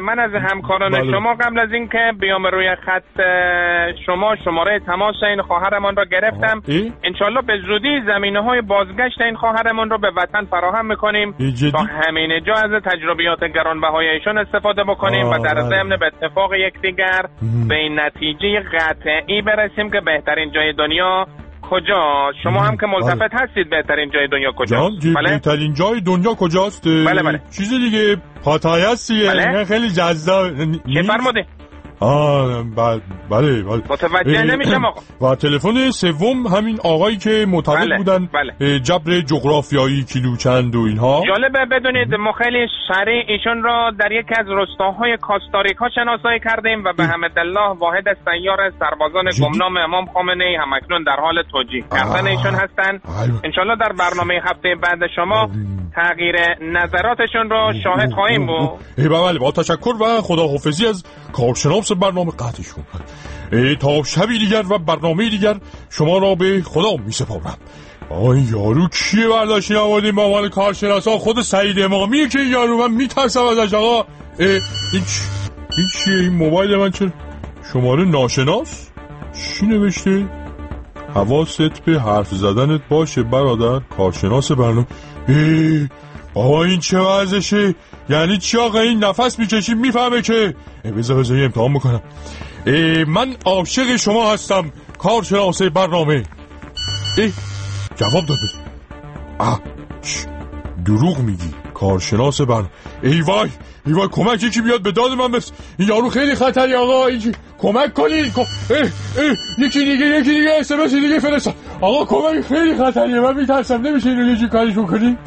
من از همکاران شما قبل از اینکه بیام روی خط شما شماره تماس این خواهرمان را گرفتم. انشالله به زودی زمینه‌های بازگشت این خواهرمان را به وطن فراهم میکنیم تا همین جا از تجربیات گرانبهای ایشون استفاده بکنیم و در ضمن به اتفاق یکدیگر به این نتیجه قطعی برسیم که بهترین جای دنیا کجا. شما هم که ملتفت هستید بهترین جای دنیا کجاست؟ بله؟ بهترین جای دنیا کجاست؟ بله. چیز دیگه پاتای هستیه. بله؟ خیلی جذاب. چه فرموده؟ بله متوجه نمیشم آقا. و تلفن سوم همین آقایی که معتقد بودن جبر جغرافیایی کیلوچند و اینها. جالبه بدونید ما خیلی سریع ایشون را در یکی از روستاهای کاستاریکا شناسایی کردیم و به حمدالله واحد از سیار سربازان گمنام امام خمینی همکنون در حال توجیه کردن ایشون هستند. انشالله در برنامه هفته بعد شما تغییر نظراتشون رو شاهد خواهیم بود. بله با تشکر و خداحافظی از کارشناس برنامه قطعشون. تا شبی دیگر و برنامه دیگر شما را به خدا می سپارم. آی یارو کیه برداشتی نمادیم با عنوان کارشناسا؟ خود سعید امامیه که یارو، من میترسم ازش. آقا این چیه؟ این موبایل من چرا شماره ناشناس؟ چی نوشته؟ حواست به حرف زدنت باشه برادر، کارشناس برنامه. بابا این چه وضعشه؟ یعنی چی آقا؟ این نفس میکشی میفهمه که بذار امتحان بکنم. من عاشق شما هستم کارشناس برنامه. جواب داد. دروغ میگی کارشناس برنامه. ای وای کمک یکی بیاد به داد من بس. این یارو خیلی خطری آقا، کمک کنید. یکی دیگه SMS دیگه فرستاد. آقا کمک، خیلی خطریه، من میترسم. نمیشه اینو یه کاریش بکنی؟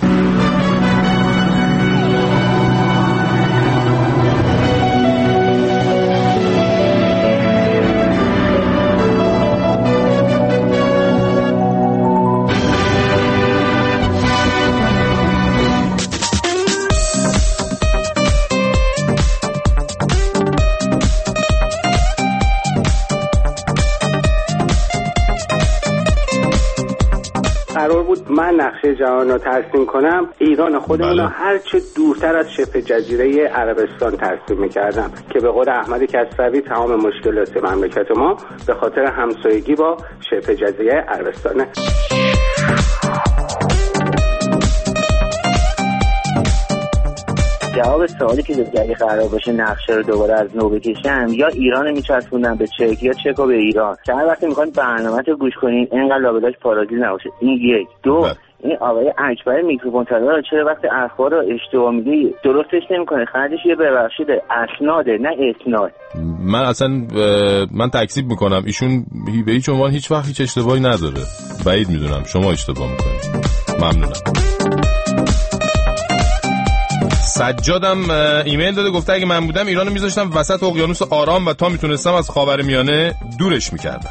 قرار بود من نقشه جهان رو ترسیم کنم، ایران خودمون رو هر چه دورتر از شبه جزیره عربستان ترسیم میکردم که به قول احمد کسروی تمام مشکلات مملکت ما به خاطر همسایگی با شبه جزیره عربستانه. جواب سوالی که اگه قرار باشه نقشه رو دوباره از نو بکشم، یا ایران رو میچسبوندم به چک یا چک رو به ایران. که هر وقتی میخواین برنامه رو گوش کنین اینقدر لابلاش پارازیت نباشه. این یک. دو، این آقای اکبر میکروفون طلا چرا وقتی اخبار رو اشتباه میگه درستش نمیکنه؟ خرجش یه ببخشید اسناده نه اسناد. من تکذیب میکنم. ایشون به هیچ عنوان هیچ وقت هیچ اشتباهی نداره. بعید میدونم شما اشتباه میکنید. ممنونم. سجادم ایمیل داده، گفته اگه من بودم ایرانو میذاشتم وسط اقیانوس آرام و تا میتونستم از خاورمیانه دورش میکردم.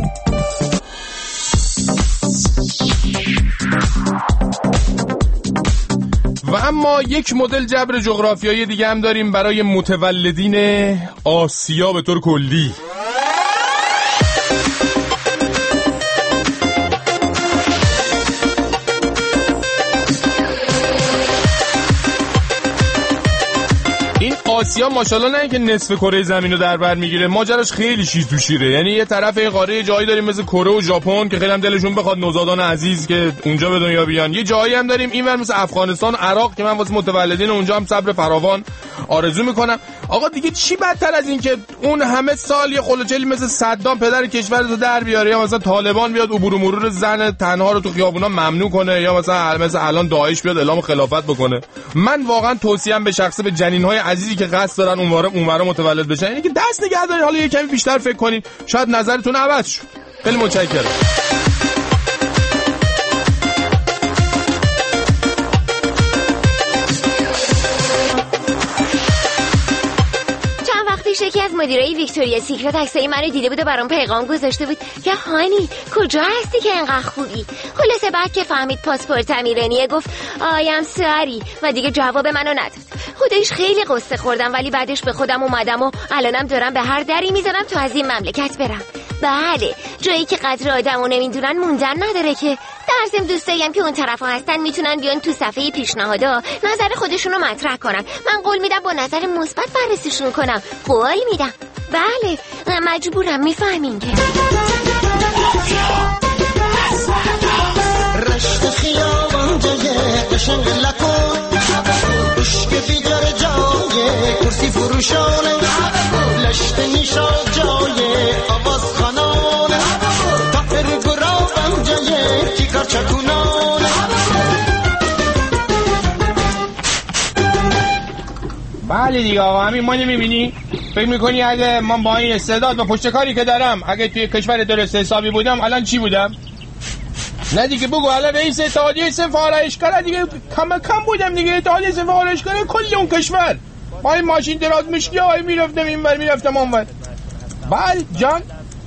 و اما یک مدل جبر جغرافیایی دیگه هم داریم برای متولدین آسیا به طور کلی. آسیا ماشاءالله نه که نصف کره زمین رو در بر میگیره، ماجراش خیلی شیر تو شیره. یعنی یه طرف این قاره جایی داریم مثل کره و ژاپن که خیلی هم دلشون بخواد نوزادان عزیز که اونجا به دنیا بیان. یه جایی هم داریم اینور مثل افغانستان و عراق که من واسه متولدین اونجا هم صبر فراوان آرزو میکنم. آقا دیگه چی بدتر از این که اون همه سال یه خلوچلی مثل صدام پدر کشورتو در بیاره، یا مثلا طالبان بیاد عبور و مرور زن تنها رو تو خیابونا ممنوع کنه، یا مثلا الان داعش بیاد اعلام خلافت بکنه. من واقعا توصیه‌ام به شخصه به جنین‌های عزیزی که قصد دارن اونورا متولد بشن اینه که دست نگه دارین، حالا یه کمی بیشتر فکر کنین، شاید نظرتون عوض شد. خیلی متشکرم. یکی از مدیرای ویکتوریا سیکرت عکسای منو دیده بود و برام پیغام گذاشته بود که هانی کجا هستی که انقدر خوبی. خلاصه بعد که فهمید پاسپورتم ایرانیه گفت آیم ساری و دیگه جواب منو نداد. خودش خیلی قصه خوردم ولی بعدش به خودم اومدم و الانم دارم به هر دری میزنم تا از این مملکت برم. بله، جایی که قدر آدمو نمیدونن موندن نداره که. در ضمن دوستاییم که اون طرفا هستن میتونن بیان تو صفحه پیشنهادا نظر خودشونو مطرح کنن. من قول میدم با نظر مثبت بررسیشون کنم. قول میدم. بله، مجبورم، میفهمین که رشت خیابان جایه قشنگ لکن عشق بیدار جایه کرسی فروشانه لشت نیشا جایه آواز خانانه تفر گرابم جایه تیکار چکونانه. بله دیگه آقا، همین ما نمیبینی؟ فکر میکنی اگه من با این استعداد و پشتکاری که دارم اگه توی کشور درست حسابی بودم الان چی بودم؟ نه دیگه بگو الان رئیس اتحادیه صنف آرایشگاه دیگه کم بودم دیگه. اتحادیه صنف آرایشگاه کل اون کشور با این ماشین دراز مشکی های میرفتم اینور میرفتم اونور. بله جان،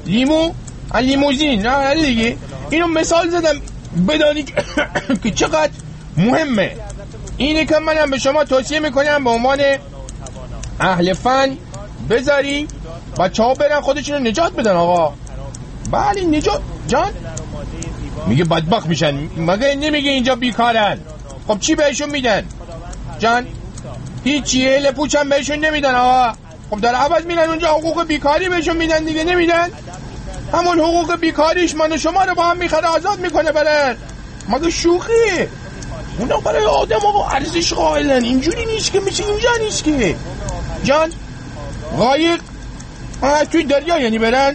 لیموزین نه دیگه. اینو مثال زدم بدانی که چقدر مهمه. اینه که منم به شما توصیه میکنم به عنوان اهل فن بذاری بچه ها برن خودشونو نجات بدن آقا. بله نجات جان میگه بدبخت میشن، مگه نمیگه اینجا بیکارن؟ خب چی بهشون میدن جان؟ هیچی، هل پوچم بهشون نمیدن آقا. خب در عوض میرن اونجا حقوق بیکاری بهشون میدن دیگه، نمیدن؟ همون حقوق بیکاریش من و شما رو با هم میخره آزاد میکنه برن. مگه شوخی؟ اونا برای آدم آقا ارزش قائلن. اینجوری نیست که مثل اینجا نیست که جان. قایق توی دریا یعنی برن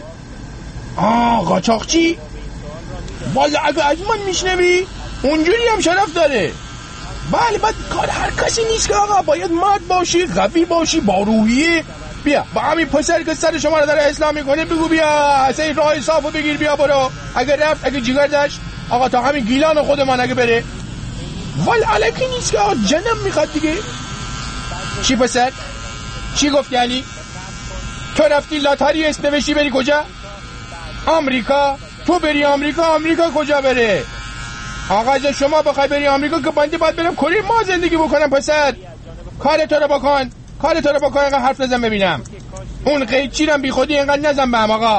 قاچاقچی. والا اگه از من میشنوی اونجوری هم شرف داره. بله بعد کار هر کسی نیست که آقا باید مرد باشی، قوی باشی، با روحیه. بیا با همین پسر که سر شما رو داره اسلام میکنه بگو بیا اصلا این راه صافو بگیر بیا برو. اگه رفت اگه جگر داشت آقا تا همین گیلان خود من اگه بره والا علکی نیست که آقا جنم میخواد دیگه. چی پسر؟ چی گفتی علی؟ تو رفتی لاتاری استوشی بری کجا؟ آمریکا؟ تو بری آمریکا کجا بره؟ آقا جا شما بخوای بری آمریکا که بنده باید برم کره ما زندگی بکنم پسر. کار تو رو بکن اینقدر حرف نزن ببینم. اون قیچی رم بی خودی اینقدر نزن به هم آقا.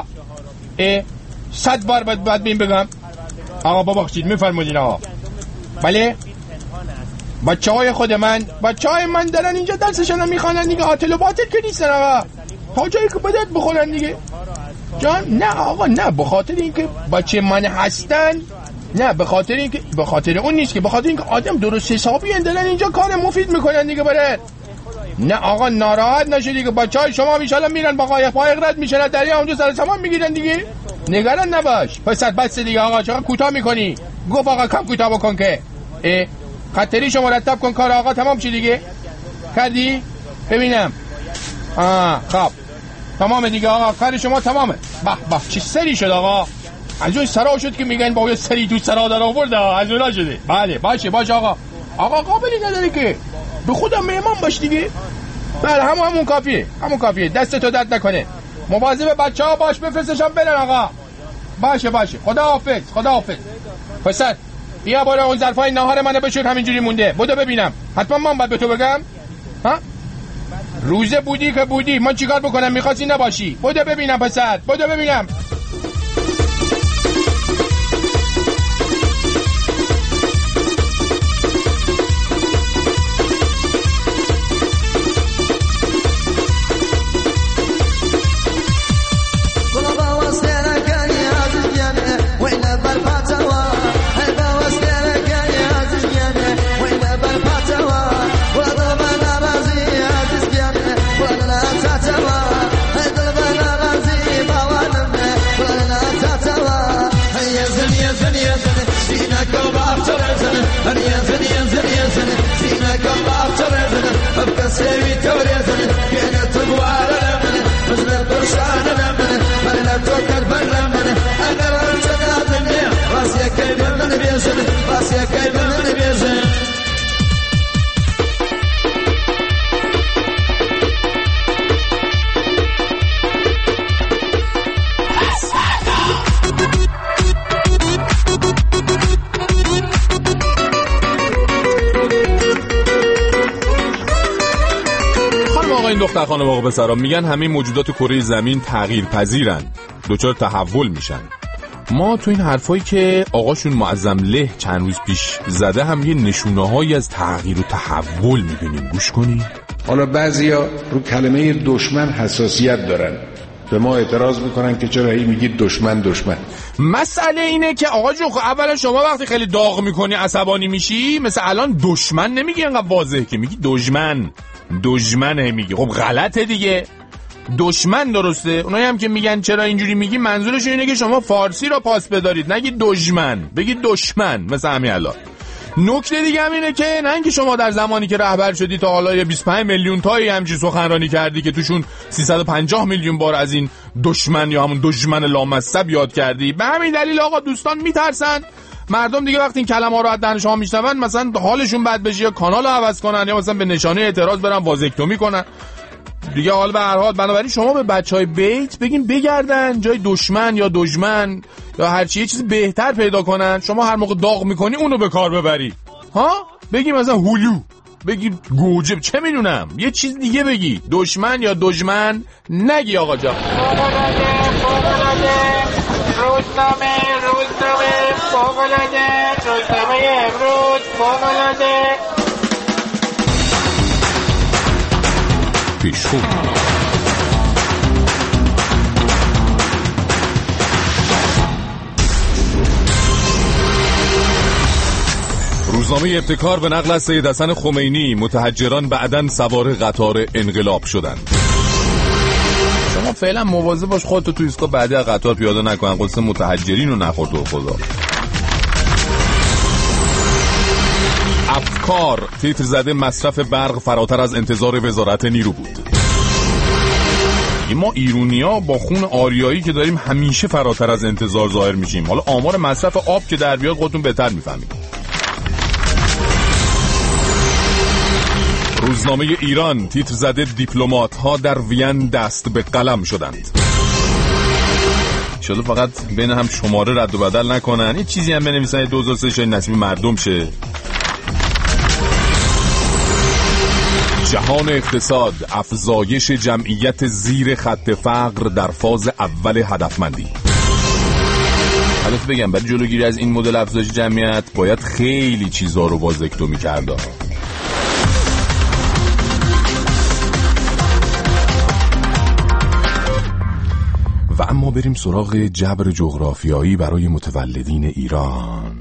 100 بار باید بین بگم آقا ببخشید میفرمودین آقا. بله بچه های من دارن اینجا درسشون میخوانن دیگه. عاطل و باطل که نیستن آقا، تا جایی که بدت بخورن دیگه جان. نه آقا نه، به خاطر اینکه بچه من هستن، نه به خاطر اون نیست که به خاطر اینکه آدم درست حسابی دارن اینجا کار مفید میکنن دیگه برن. نه آقا ناراحت نشید دیگه. بچهای شما ان شاءالله میرن با قایق رد میشن دریا اونجا سر سامان میگیرن دیگه. نگران نباش پسر. بس دیگه آقا چقدر کوتاه میکنی؟ گفت آقا کم کوتاه بکن که خطریشو مرتب کن. کار آقا تمام شد دیگه. کردی؟ ببینم. خب تمام دیگه آقا، کار شما تمامه. به چه سری شد آقا؟ از اون سرا شد که میگن با یه سری تو سرا در آورد، از اونا شده. بله باشه آقا. آقا قابلی نداره که به خودم مهمان باش دیگه. بله همون کافیه. دست تو درد نکنه. مواظب بچه‌ها باش، بفرستشم برن آقا. باشه خداحافظ. پسر بیا برو اون ظرفای ناهار منو بشور، همینجوری مونده. بدو ببینم. حتما من باید به تو بگم ها؟ روزه بودی که بودی، من چیکار بکنم؟ میخواستی نباشی. بدو ببینم پسر، بدو ببینم. دختر خانم آقا پسرا، میگن همه موجودات کره زمین تغییر پذیرن، دچار تحول میشن. ما تو این حرفایی که آقاشون معظم له چند روز پیش زده هم یه نشونه‌هایی از تغییر و تحول میبینیم. گوش کنی. حالا بعضیا رو کلمه دشمن حساسیت دارن، به ما اعتراض میکنن که چرا هی میگید دشمن. مسئله اینه که آقا جون، اولا شما وقتی خیلی داغ میکنی عصبانی میشی، مثل الان دشمن نمیگی انقدر واضح که میگی دشمن میگی. خب غلطه دیگه، دشمن درسته. اونایی هم که میگن چرا اینجوری میگی، منظورشون اینه که شما فارسی رو پاس بدارید، نگید دشمن، بگید دشمن. مثل همین الان. نکته دیگه هم اینه که نه اینکه شما در زمانی که رهبر شدی تا حالا 25 میلیون تایی همچین سخنرانی کردی که توشون 350 میلیون بار از این دشمن یا همون دشمن لامصب یاد کردی. به همین دلیل آقا دوستان میترسن مردم دیگه وقتی این کلمه‌ها رو از دهن شما میشنون مثلا حالشون بد بشه یا کانال رو عوض کنن یا مثلا به نشانه اعتراض برن وازکتومی کنن دیگه. حال به هر حال بنابراین شما به بچهای بیت بگین بگردن جای دشمن یا دشمن یا هر چی یه چیز بهتر پیدا کنن. شما هر موقع داغ میکنی اونو به کار ببری. ها بگی مثلا هولو، بگی گوجه، چه میدونم یه چیز دیگه بگی. دشمن یا دشمن نگی آقا جان. روزنامه امروز فوق‌العاده پیشخون. روزنامه ابتکار به نقل از سید حسن خمینی، متحجران بعداً سوار قطار انقلاب شدند. شما فعلا مواظب باش خودتو تو ایستگاه بعدی از قطار پیاده نکن، قصه متحجرین رو نخور تو خدا. افکار تیتر زده مصرف برق فراتر از انتظار وزارت نیرو بود. ما ایرونیا با خون آریایی که داریم همیشه فراتر از انتظار ظاهر میشیم. حالا آمار مصرف آب که در بیاد خودتون بهتر میفهمید. روزنامه ایران تیتر زده دیپلمات ها در وین دست به قلم شدند. شده فقط بین هم شماره رد و بدل نکنن، یه چیزی هم بنویسن 2003 نصیب مردم شه. جهان اقتصاد، افزایش جمعیت زیر خط فقر در فاز اول هدفمندی. البته بگم برای جلوگیری از این مدل افزایش جمعیت باید خیلی چیزا رو وازکتومی کرده. و اما بریم سراغ جبر جغرافیایی برای متولدین ایران.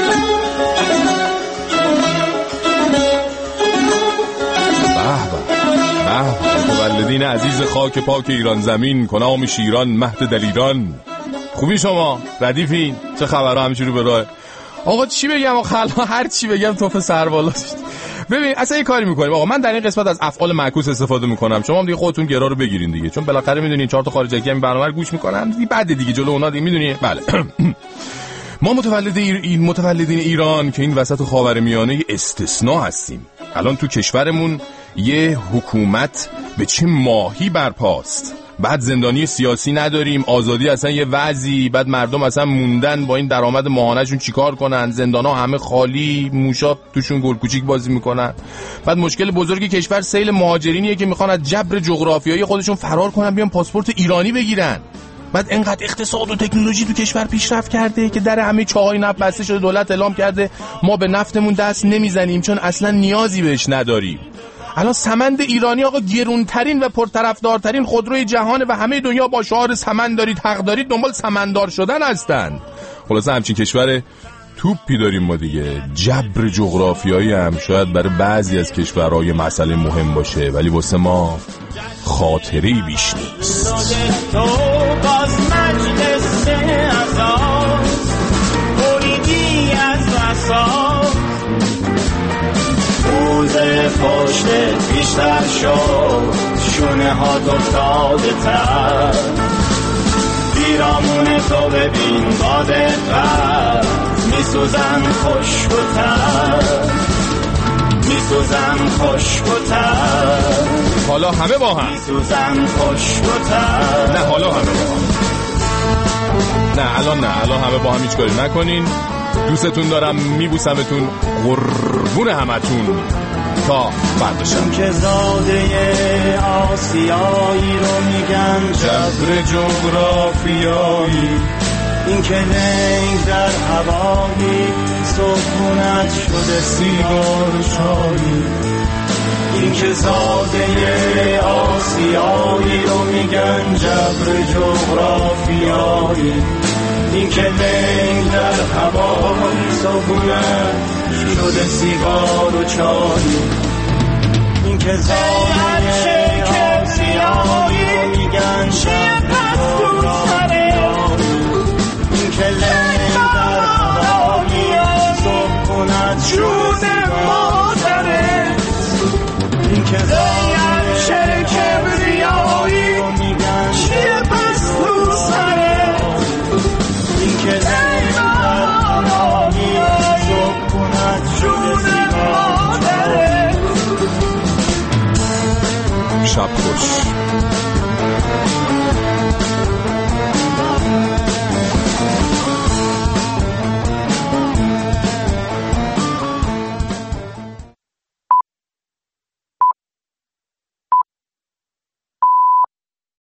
متولدین عزیز خاک پاک ایران زمین، کنام شیران، مهد دلیران. خوبی شما؟ ردیفین؟ چه خبرها همینجوری به راه؟ آقا چی بگم آقا، هر چی بگم توف سربالا. ببین اصلا یه کاری میکنیم آقا، من در این قسمت از افعال معکوس استفاده میکنم، شما هم دیگه خودتون گرا رو بگیرین دیگه، چون بالاخره میدونین 4 تا خارجی هم برنامه رو گوش میکنن دیگه، بعد دیگه جلو اونا دیگه میدونی. بله ما متولدین ایران که این وسط خاورمیانه استثناء هستیم. الان تو کشورمون یه حکومت به چه ماهی برپاست، بعد زندانی سیاسی نداریم، آزادی اصلا یه وضعی، بعد مردم اصلا موندن با این درآمد ماهانه‌شون چیکار کنن، زندانا همه خالی، موشا توشون گل کوچیک بازی میکنن. بعد مشکل بزرگی کشور سیل مهاجرینیه که میخوان از جبر جغرافیایی خودشون فرار کنن بیان پاسپورت ایرانی بگیرن. بعد انقدر اقتصاد و تکنولوژی تو کشور پیشرفت کرده که در همه چاهای نفت بسته شده، دولت اعلام کرده ما به نفتمون دست نمیزنیم چون اصلا نیازی بهش نداریم. الان سمند ایرانی آقا گرونترین و پرطرفدارترین خودروی جهان و همه دنیا با شعار سمند دارید حق دارید دنبال سمندار شدن هستند. خلاصه همچین کشور توپی داریم ما دیگه. جبر جغرافیایی هم شاید برای بعضی از کشورهای مسئله مهم باشه، ولی واسه ما خاطری بیش نیست. پشتت بیشتر شد، شونه ها افتاده تر، پیرامون تو ببین با دقت، میسوزن خشک‌تر، میسوزن خشک‌تر. حالا همه با هم میسوزن خشک‌تر. نه حالا همه با هم، نه الان همه با هم هیچ کاری نکنین. دوستتون دارم، میبوسمتون، قربون همتون. تا فردا شب. که زاده آسیایی رو میگن جبر جغرافیایی، این که لنگ در هوایی سکونت شده سیگار و چایی، این که زاده آسیایی رو میگن جبر جغرافیایی، این که لنگ در هوایی سکونت شده سیگار و چایی، این که زاده